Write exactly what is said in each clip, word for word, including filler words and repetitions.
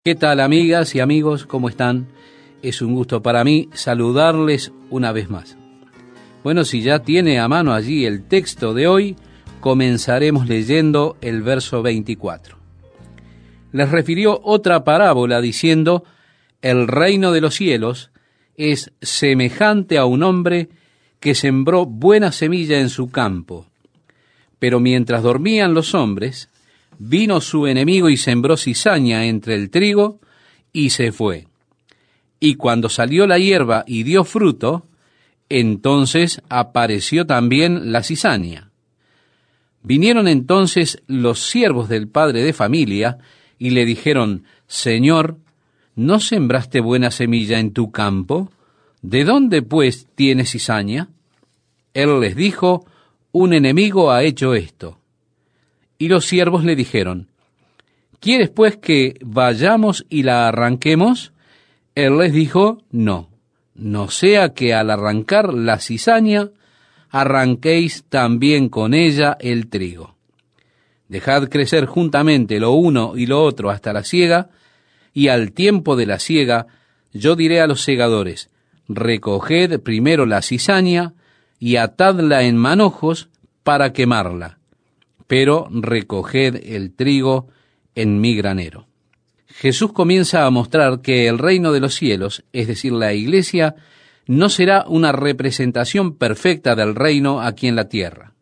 ¿Qué tal, amigas y amigos? ¿Cómo están? Es un gusto para mí saludarles una vez más. Bueno, si ya tiene a mano allí el texto de hoy, comenzaremos leyendo el verso veinticuatro. Les refirió otra parábola diciendo: el reino de los cielos es semejante a un hombre que sembró buena semilla en su campo. Pero mientras dormían los hombres, vino su enemigo y sembró cizaña entre el trigo y se fue. Y cuando salió la hierba y dio fruto, entonces apareció también la cizaña. Vinieron entonces los siervos del padre de familia y le dijeron: Señor, ¿no sembraste buena semilla en tu campo? ¿De dónde, pues, tienes cizaña? Él les dijo: un enemigo ha hecho esto. Y los siervos le dijeron: ¿quieres pues que vayamos y la arranquemos? Él les dijo: no, no sea que al arrancar la cizaña, arranquéis también con ella el trigo. Dejad crecer juntamente lo uno y lo otro hasta la siega, y al tiempo de la siega yo diré a los segadores: recoged primero la cizaña y atadla en manojos para quemarla, pero recoged el trigo en mi granero. Jesús comienza a mostrar que el reino de los cielos, es decir, la iglesia, no será una representación perfecta del reino aquí en la tierra,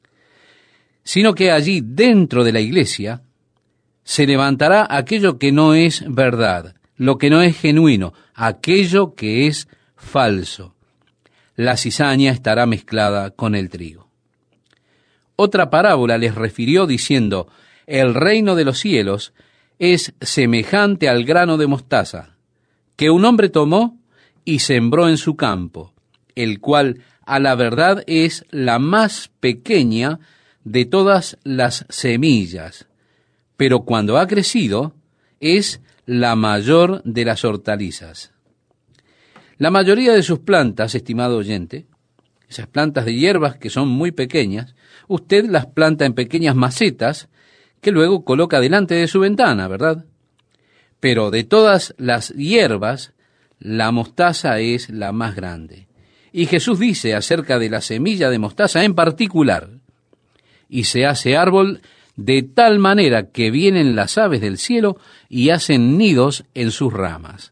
sino que allí dentro de la iglesia se levantará aquello que no es verdad, lo que no es genuino, aquello que es falso. La cizaña estará mezclada con el trigo. Otra parábola les refirió diciendo: el reino de los cielos es semejante al grano de mostaza, que un hombre tomó y sembró en su campo, el cual a la verdad es la más pequeña de todas las semillas, pero cuando ha crecido es la mayor de las hortalizas. La mayoría de sus plantas, estimado oyente, esas plantas de hierbas que son muy pequeñas, usted las planta en pequeñas macetas que luego coloca delante de su ventana, ¿verdad? Pero de todas las hierbas, la mostaza es la más grande. Y Jesús dice acerca de la semilla de mostaza en particular: y se hace árbol de tal manera que vienen las aves del cielo y hacen nidos en sus ramas.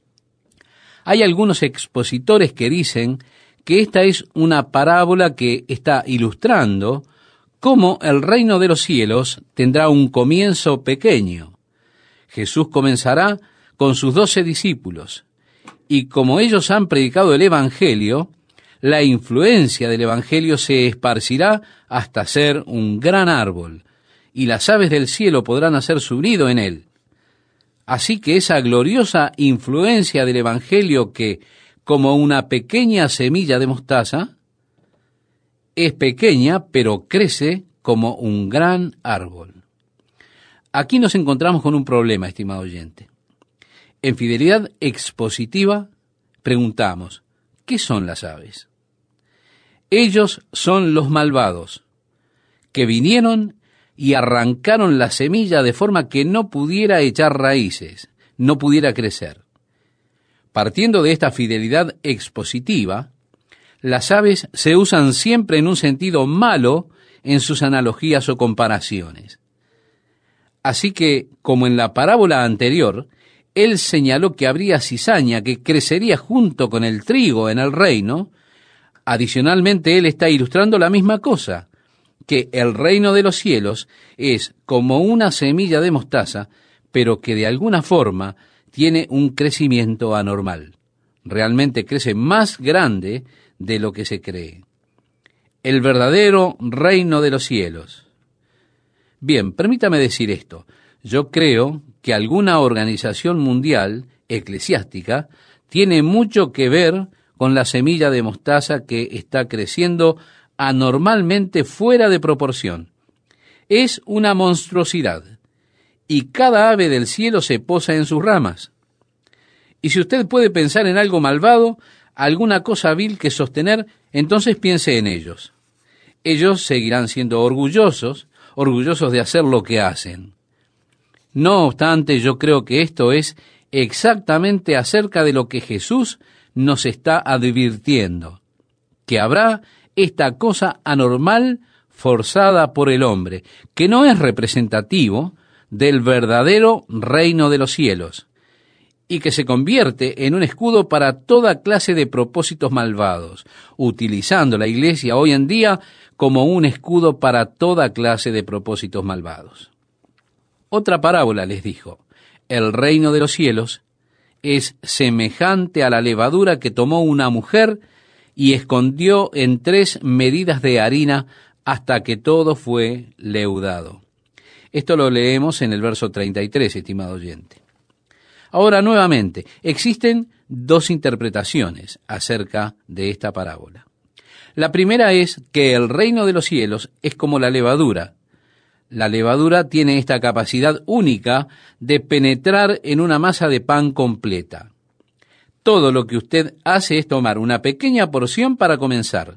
Hay algunos expositores que dicen que esta es una parábola que está ilustrando cómo el reino de los cielos tendrá un comienzo pequeño. Jesús comenzará con sus doce discípulos, y como ellos han predicado el Evangelio, la influencia del Evangelio se esparcirá hasta ser un gran árbol, y las aves del cielo podrán hacer su nido en él. Así que esa gloriosa influencia del Evangelio que, como una pequeña semilla de mostaza, es pequeña, pero crece como un gran árbol. Aquí nos encontramos con un problema, estimado oyente. En fidelidad expositiva, preguntamos: ¿qué son las aves? Ellos son los malvados, que vinieron y arrancaron la semilla de forma que no pudiera echar raíces, no pudiera crecer. Partiendo de esta fidelidad expositiva, las aves se usan siempre en un sentido malo en sus analogías o comparaciones. Así que, como en la parábola anterior, él señaló que habría cizaña que crecería junto con el trigo en el reino, adicionalmente él está ilustrando la misma cosa, que el reino de los cielos es como una semilla de mostaza, pero que de alguna forma tiene un crecimiento anormal. Realmente crece más grande de lo que se cree. El verdadero reino de los cielos. Bien, permítame decir esto. Yo creo que alguna organización mundial eclesiástica tiene mucho que ver con la semilla de mostaza que está creciendo anormalmente fuera de proporción. Es una monstruosidad, y cada ave del cielo se posa en sus ramas. Y si usted puede pensar en algo malvado, alguna cosa vil que sostener, entonces piense en ellos. Ellos seguirán siendo orgullosos, orgullosos de hacer lo que hacen. No obstante, yo creo que esto es exactamente acerca de lo que Jesús nos está advirtiendo, que habrá esta cosa anormal forzada por el hombre, que no es representativo del verdadero reino de los cielos, y que se convierte en un escudo para toda clase de propósitos malvados, utilizando la Iglesia hoy en día como un escudo para toda clase de propósitos malvados. Otra parábola les dijo: el reino de los cielos es semejante a la levadura que tomó una mujer y escondió en tres medidas de harina hasta que todo fue leudado. Esto lo leemos en el verso treinta y tres, estimado oyente. Ahora, nuevamente, existen dos interpretaciones acerca de esta parábola. La primera es que el reino de los cielos es como la levadura. La levadura tiene esta capacidad única de penetrar en una masa de pan completa. Todo lo que usted hace es tomar una pequeña porción para comenzar,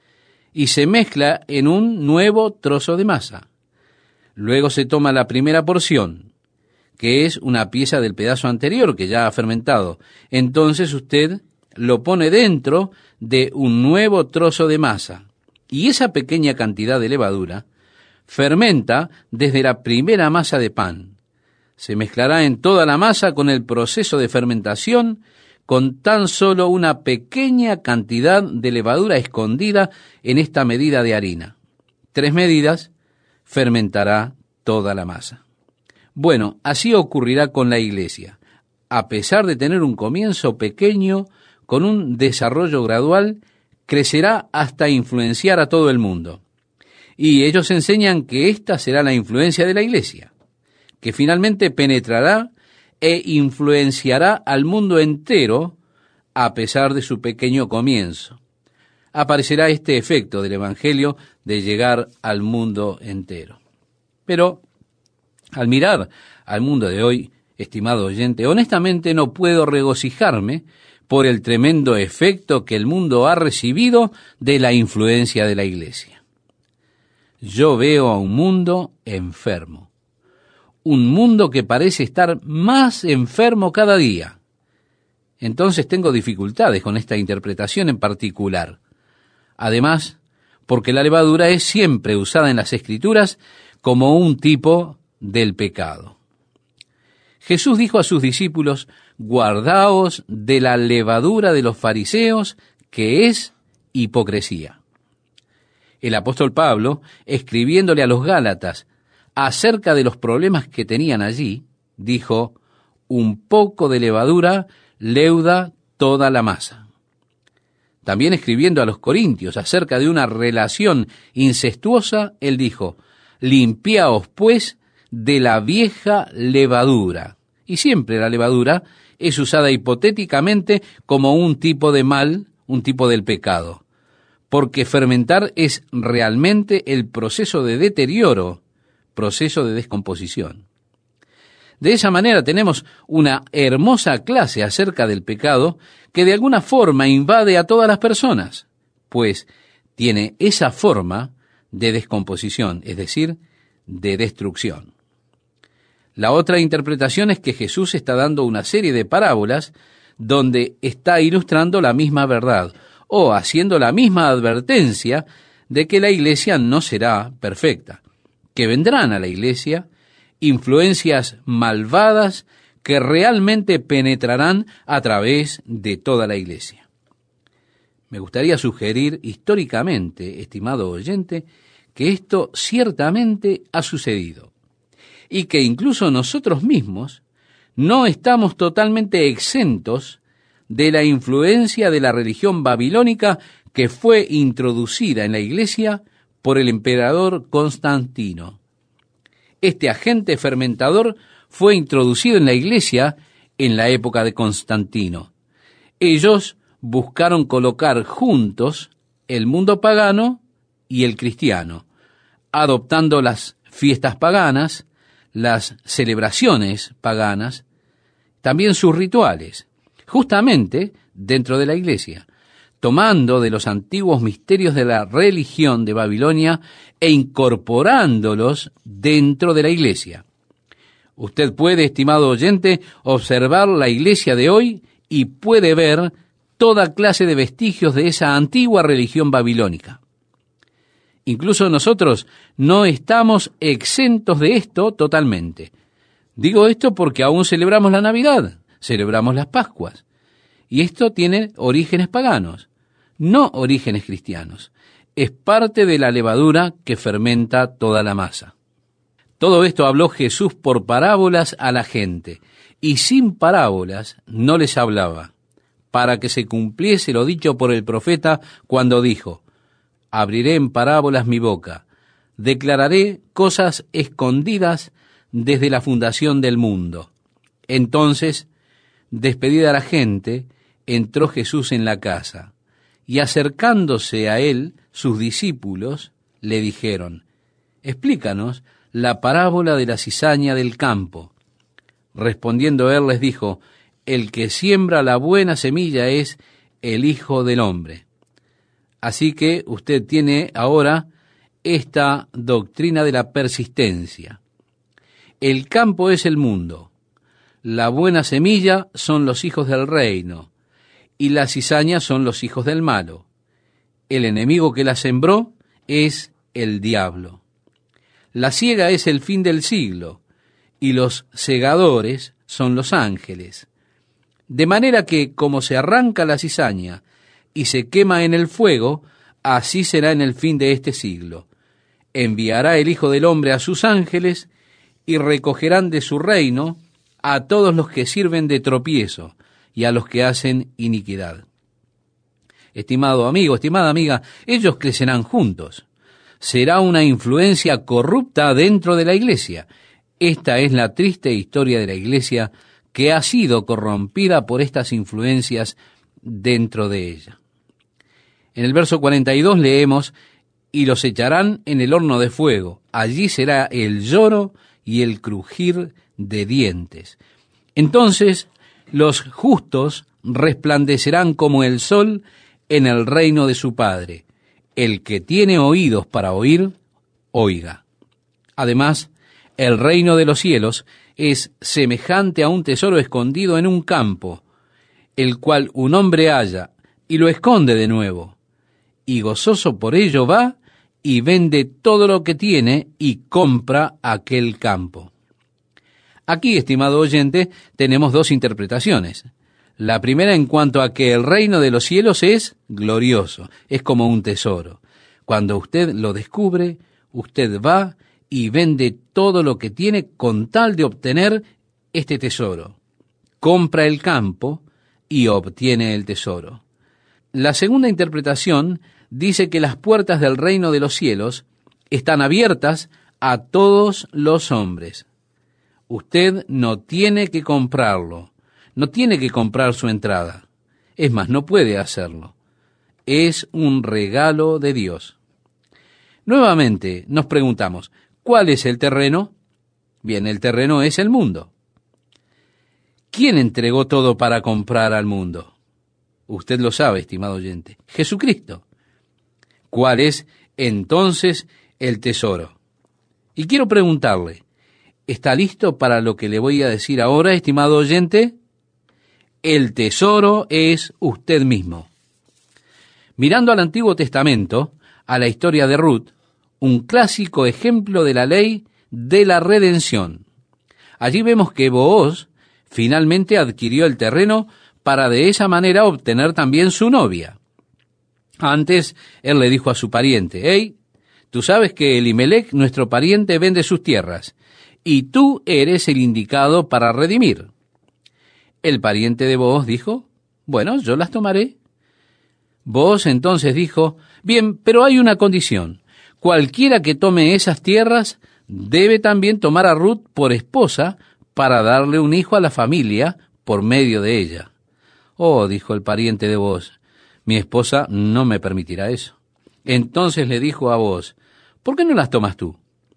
y se mezcla en un nuevo trozo de masa. Luego se toma la primera porción, que es una pieza del pedazo anterior que ya ha fermentado. Entonces usted lo pone dentro de un nuevo trozo de masa, y esa pequeña cantidad de levadura fermenta desde la primera masa de pan. Se mezclará en toda la masa con el proceso de fermentación, con tan solo una pequeña cantidad de levadura escondida en esta medida de harina. Tres medidas, fermentará toda la masa. Bueno, así ocurrirá con la Iglesia. A pesar de tener un comienzo pequeño, con un desarrollo gradual, crecerá hasta influenciar a todo el mundo. Y ellos enseñan que esta será la influencia de la Iglesia, que finalmente penetrará e influenciará al mundo entero a pesar de su pequeño comienzo. Aparecerá este efecto del Evangelio de llegar al mundo entero. Pero, al mirar al mundo de hoy, estimado oyente, honestamente no puedo regocijarme por el tremendo efecto que el mundo ha recibido de la influencia de la Iglesia. Yo veo a un mundo enfermo, un mundo que parece estar más enfermo cada día. Entonces tengo dificultades con esta interpretación en particular. Además, porque la levadura es siempre usada en las Escrituras como un tipo del pecado. Jesús dijo a sus discípulos: guardaos de la levadura de los fariseos, que es hipocresía. El apóstol Pablo, escribiéndole a los Gálatas acerca de los problemas que tenían allí, dijo: un poco de levadura leuda toda la masa. También escribiendo a los Corintios acerca de una relación incestuosa, él dijo: limpiaos pues de la vieja levadura. Y siempre la levadura es usada hipotéticamente como un tipo de mal, un tipo del pecado, porque fermentar es realmente el proceso de deterioro, proceso de descomposición. De esa manera tenemos una hermosa clase acerca del pecado que de alguna forma invade a todas las personas, pues tiene esa forma de descomposición, es decir, de destrucción. La otra interpretación es que Jesús está dando una serie de parábolas donde está ilustrando la misma verdad o haciendo la misma advertencia de que la iglesia no será perfecta, que vendrán a la iglesia influencias malvadas que realmente penetrarán a través de toda la iglesia. Me gustaría sugerir históricamente, estimado oyente, que esto ciertamente ha sucedido y que incluso nosotros mismos no estamos totalmente exentos de la influencia de la religión babilónica que fue introducida en la iglesia por el emperador Constantino. Este agente fermentador fue introducido en la iglesia en la época de Constantino. Ellos buscaron colocar juntos el mundo pagano y el cristiano, adoptando las fiestas paganas, las celebraciones paganas, también sus rituales, justamente dentro de la iglesia, tomando de los antiguos misterios de la religión de Babilonia e incorporándolos dentro de la iglesia. Usted puede, estimado oyente, observar la iglesia de hoy y puede ver toda clase de vestigios de esa antigua religión babilónica. Incluso nosotros no estamos exentos de esto totalmente. Digo esto porque aún celebramos la Navidad, celebramos las Pascuas, y esto tiene orígenes paganos, no orígenes cristianos. Es parte de la levadura que fermenta toda la masa. Todo esto habló Jesús por parábolas a la gente, y sin parábolas no les hablaba, para que se cumpliese lo dicho por el profeta cuando dijo: abriré en parábolas mi boca, declararé cosas escondidas desde la fundación del mundo. Entonces, despedida la gente, entró Jesús en la casa, y acercándose a él, sus discípulos le dijeron: explícanos la parábola de la cizaña del campo. Respondiendo él les dijo: el que siembra la buena semilla es el Hijo del Hombre. Así que usted tiene ahora esta doctrina de la persistencia. El campo es el mundo, la buena semilla son los hijos del reino, y la cizaña son los hijos del malo. El enemigo que la sembró es el diablo. La siega es el fin del siglo, y los segadores son los ángeles. De manera que, como se arranca la cizaña y se quema en el fuego, así será en el fin de este siglo. Enviará el Hijo del Hombre a sus ángeles, y recogerán de su reino a todos los que sirven de tropiezo y a los que hacen iniquidad. Estimado amigo, estimada amiga, ellos crecerán juntos. Será una influencia corrupta dentro de la iglesia. Esta es la triste historia de la iglesia, que ha sido corrompida por estas influencias dentro de ella. En el verso cuarenta y dos leemos: y los echarán en el horno de fuego, allí será el lloro y el crujir de dientes. Entonces los justos resplandecerán como el sol en el reino de su Padre. El que tiene oídos para oír, oiga. Además, el reino de los cielos es semejante a un tesoro escondido en un campo, el cual un hombre halla y lo esconde de nuevo, y gozoso por ello va y vende todo lo que tiene y compra aquel campo. Aquí, estimado oyente, tenemos dos interpretaciones. La primera en cuanto a que el reino de los cielos es glorioso, es como un tesoro. Cuando usted lo descubre, usted va y vende todo lo que tiene con tal de obtener este tesoro. Compra el campo y obtiene el tesoro. La segunda interpretación dice que las puertas del reino de los cielos están abiertas a todos los hombres. Usted no tiene que comprarlo, no tiene que comprar su entrada. Es más, no puede hacerlo. Es un regalo de Dios. Nuevamente nos preguntamos, ¿cuál es el terreno? Bien, el terreno es el mundo. ¿Quién entregó todo para comprar al mundo? Usted lo sabe, estimado oyente, Jesucristo. ¿Cuál es entonces el tesoro? Y quiero preguntarle, ¿está listo para lo que le voy a decir ahora, estimado oyente? El tesoro es usted mismo. Mirando al Antiguo Testamento, a la historia de Ruth, un clásico ejemplo de la ley de la redención. Allí vemos que Booz finalmente adquirió el terreno para de esa manera obtener también su novia. Antes, él le dijo a su pariente: hey, tú sabes que Elimelech, nuestro pariente, vende sus tierras, y tú eres el indicado para redimir. El pariente de Booz dijo: bueno, yo las tomaré. Booz entonces dijo: bien, pero hay una condición. Cualquiera que tome esas tierras debe también tomar a Ruth por esposa para darle un hijo a la familia por medio de ella. Oh, dijo el pariente de Booz, mi esposa no me permitirá eso. Entonces le dijo a Booz: ¿por qué no las tomas tú?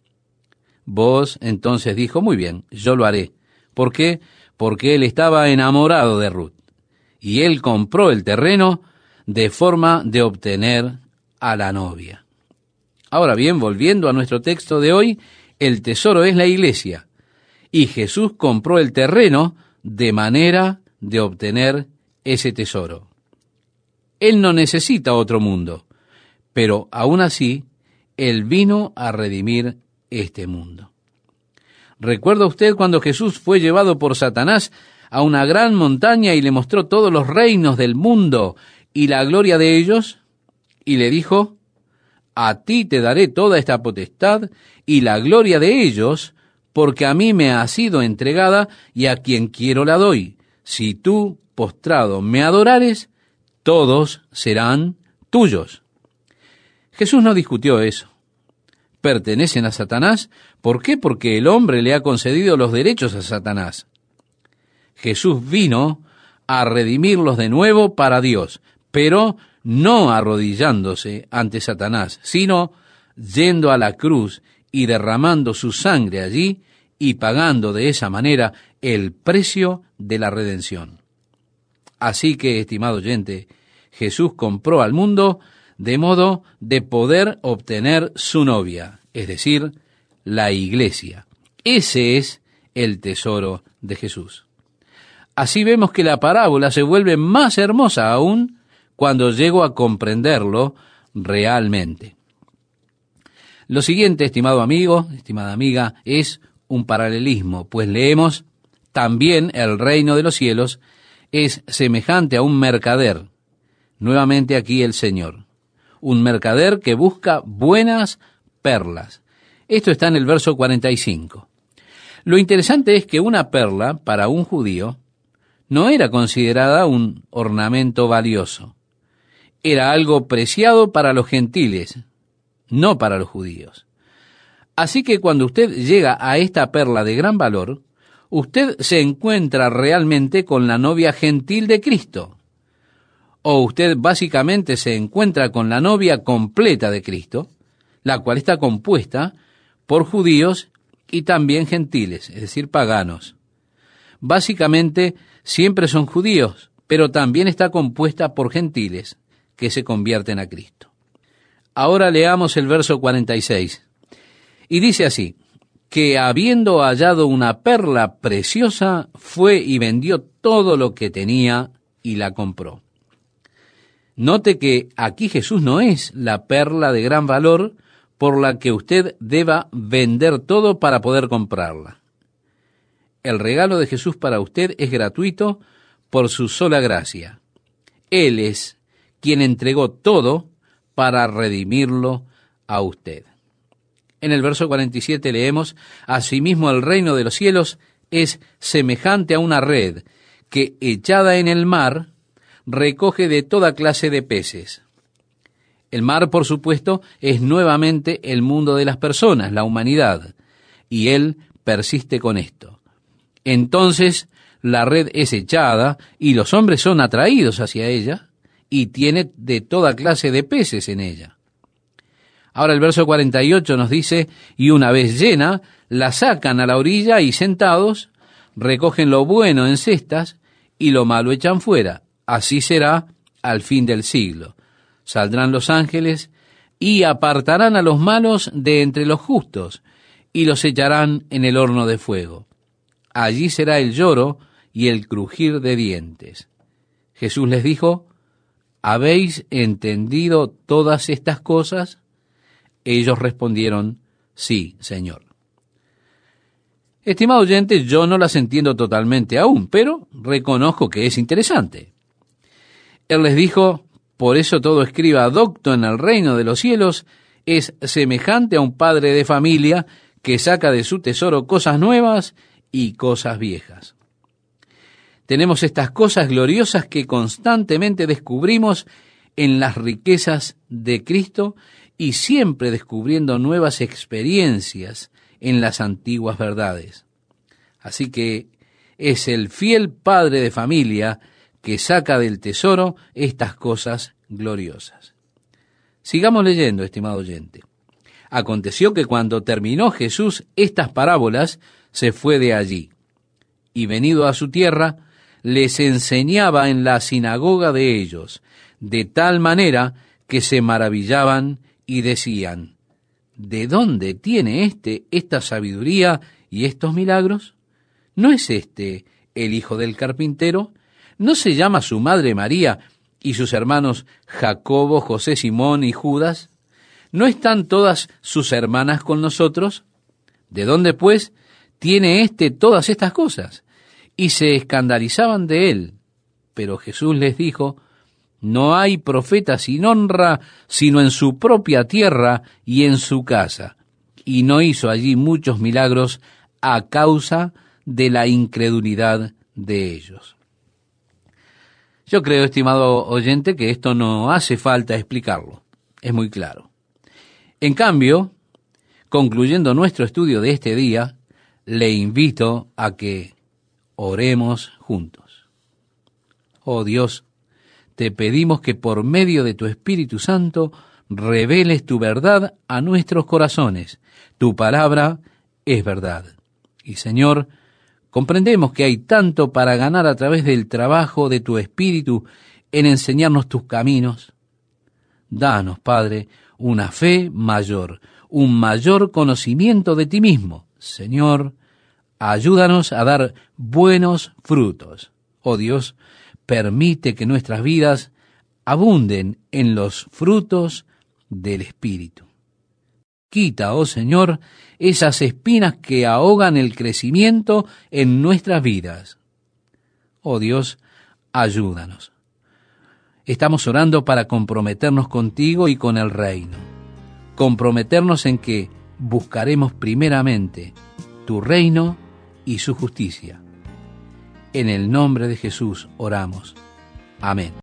Booz entonces dijo: muy bien, yo lo haré. ¿Por qué? Porque él estaba enamorado de Ruth, y él compró el terreno de forma de obtener a la novia. Ahora bien, volviendo a nuestro texto de hoy, el tesoro es la iglesia, y Jesús compró el terreno de manera de obtener ese tesoro. Él no necesita otro mundo, pero aún así, Él vino a redimir este mundo. ¿Recuerda usted cuando Jesús fue llevado por Satanás a una gran montaña y le mostró todos los reinos del mundo y la gloria de ellos? Y le dijo, a ti te daré toda esta potestad y la gloria de ellos, porque a mí me ha sido entregada y a quien quiero la doy. Si tú, postrado, me adorares, todos serán tuyos. Jesús no discutió eso. ¿Pertenecen a Satanás? ¿Por qué? Porque el hombre le ha concedido los derechos a Satanás. Jesús vino a redimirlos de nuevo para Dios, pero no arrodillándose ante Satanás, sino yendo a la cruz y derramando su sangre allí y pagando de esa manera el precio de la redención. Así que, estimado oyente, Jesús compró al mundo de modo de poder obtener su novia, es decir, la iglesia. Ese es el tesoro de Jesús. Así vemos que la parábola se vuelve más hermosa aún cuando llego a comprenderlo realmente. Lo siguiente, estimado amigo, estimada amiga, es un paralelismo, pues leemos, también el reino de los cielos es semejante a un mercader. Nuevamente aquí el Señor. Un mercader que busca buenas perlas. Esto está en el verso cuarenta y cinco. Lo interesante es que una perla, para un judío, no era considerada un ornamento valioso. Era algo preciado para los gentiles, no para los judíos. Así que cuando usted llega a esta perla de gran valor, usted se encuentra realmente con la novia gentil de Cristo. O usted básicamente se encuentra con la novia completa de Cristo, la cual está compuesta por judíos y también gentiles, es decir, paganos. Básicamente siempre son judíos, pero también está compuesta por gentiles que se convierten a Cristo. Ahora leamos el verso cuarenta y seis. Y dice así, que habiendo hallado una perla preciosa, fue y vendió todo lo que tenía y la compró. Note que aquí Jesús no es la perla de gran valor por la que usted deba vender todo para poder comprarla. El regalo de Jesús para usted es gratuito por su sola gracia. Él es quien entregó todo para redimirlo a usted. En el verso cuarenta y siete leemos, asimismo el reino de los cielos es semejante a una red que, echada en el mar, recoge de toda clase de peces. El mar, por supuesto, es nuevamente el mundo de las personas, la humanidad, y él persiste con esto. Entonces, la red es echada y los hombres son atraídos hacia ella y tiene de toda clase de peces en ella. Ahora el verso cuarenta y ocho nos dice, y una vez llena, la sacan a la orilla y sentados, recogen lo bueno en cestas y lo malo echan fuera. Así será al fin del siglo. Saldrán los ángeles y apartarán a los malos de entre los justos y los echarán en el horno de fuego. Allí será el lloro y el crujir de dientes. Jesús les dijo, ¿habéis entendido todas estas cosas? Ellos respondieron, sí, Señor. Estimado oyente, yo no las entiendo totalmente aún, pero reconozco que es interesante. Él les dijo, por eso todo escriba docto en el reino de los cielos es semejante a un padre de familia que saca de su tesoro cosas nuevas y cosas viejas. Tenemos estas cosas gloriosas que constantemente descubrimos en las riquezas de Cristo y siempre descubriendo nuevas experiencias en las antiguas verdades. Así que es el fiel padre de familia que saca del tesoro estas cosas gloriosas. Sigamos leyendo, estimado oyente. Aconteció que cuando terminó Jesús estas parábolas, se fue de allí, y venido a su tierra, les enseñaba en la sinagoga de ellos, de tal manera que se maravillaban y decían, ¿de dónde tiene éste esta sabiduría y estos milagros? ¿no es este el hijo del carpintero? ¿No se llama su madre María y sus hermanos Jacobo, José, Simón y Judas? ¿No están todas sus hermanas con nosotros? ¿De dónde, pues, tiene éste todas estas cosas? Y se escandalizaban de él. Pero Jesús les dijo: no hay profeta sin honra sino en su propia tierra y en su casa. Y no hizo allí muchos milagros a causa de la incredulidad de ellos. Yo creo, estimado oyente, que esto no hace falta explicarlo. Es muy claro. En cambio, concluyendo nuestro estudio de este día, le invito a que oremos juntos. Oh Dios, te pedimos que por medio de tu Espíritu Santo reveles tu verdad a nuestros corazones. Tu palabra es verdad. Y Señor, comprendemos que hay tanto para ganar a través del trabajo de tu Espíritu en enseñarnos tus caminos. Danos, Padre, una fe mayor, un mayor conocimiento de ti mismo. Señor, ayúdanos a dar buenos frutos. Oh Dios, permite que nuestras vidas abunden en los frutos del Espíritu. Quita, oh Señor, esas espinas que ahogan el crecimiento en nuestras vidas. Oh Dios, ayúdanos. Estamos orando para comprometernos contigo y con el reino. Comprometernos en que buscaremos primeramente tu reino y su justicia. En el nombre de Jesús oramos. Amén.